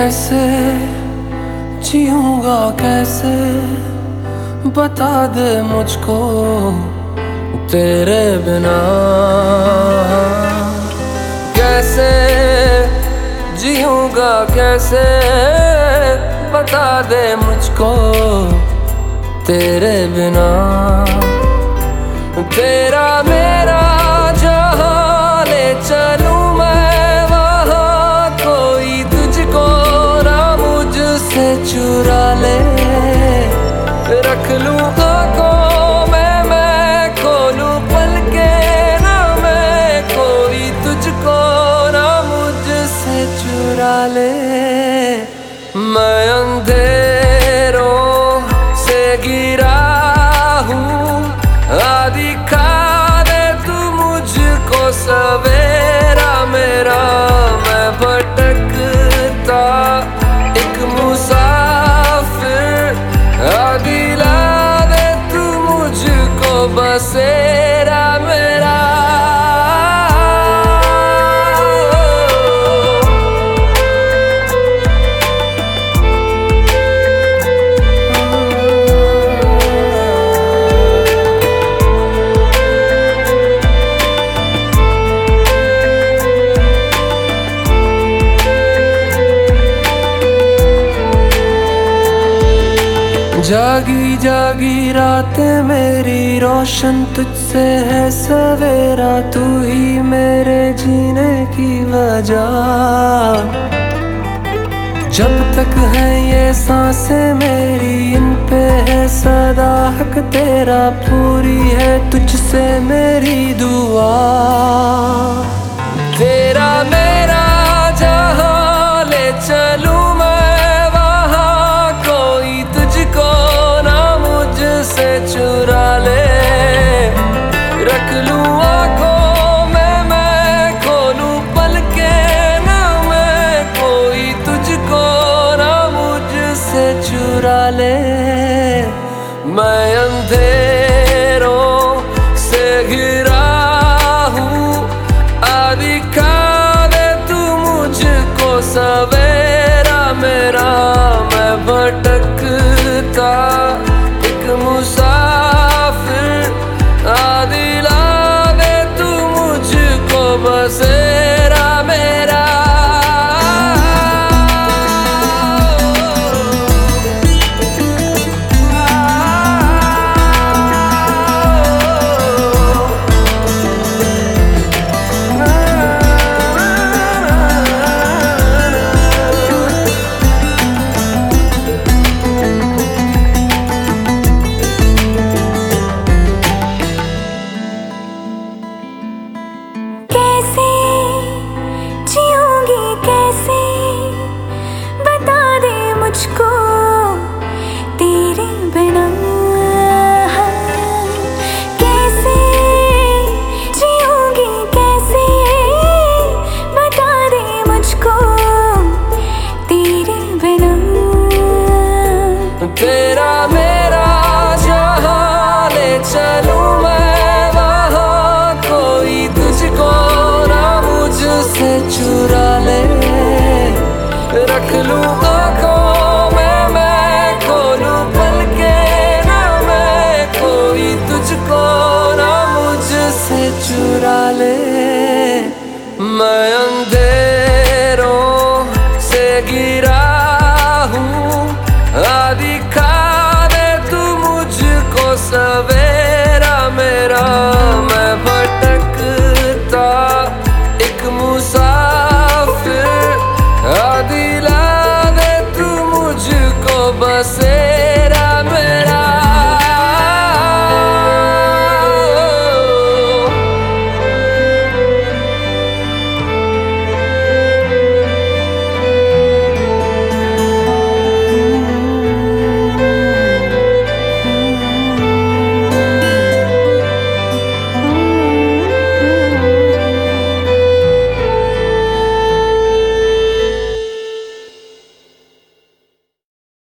कैसे जीऊंगा कैसे, बता दे मुझको तेरे बिना। कैसे जीऊंगा कैसे, बता दे मुझको तेरे बिना। तेरा मेरा जहां ले चलूं मैं वहां, कोई तुझको ना मुझसे चुरा ले। रख लूं आंखों में मैं खोलूं पलके ना मैं, कोई तुझको ना मुझसे चुरा ले। मैं अंधेरों से गिरा हूँ, दिखा दे तू मुझको सवेरा मेरा। मैं भटकता एक मुसाफिर, दिला दे तू मुझको बसेरा मेरा। जागी जागी रातें मेरी रोशन तुझसे है सवेरा, तू ही मेरे जीने की वजह। जब तक है ये सांसें मेरी, इन पे है सदा हक तेरा, पूरी है तुझसे मेरी दुआ। तेरा मेरा जहां ले चलूं मैं वहां, कोई तुझको ना मुझसे चुरा ले। रख लूं आंखों में मैं खोलूं पलके ना मैं, कोई तुझको ना मुझसे चुरा ले। मैं अंधेरों से घिरा हूँ, दिखा दे तू मुझको सवेरा मेरा। मैं भटकता एक मुसाफिर, दिला दे तू मुझको बसेरा मेरा। मुझको तेरे बिना कैसे जीऊंगी कैसे, बता दे मुझको तेरे बिना। तेरा मेरा जहां ले चलूं मैं वहां, कोई तुझको ना मुझसे चुरा ले। रख लूं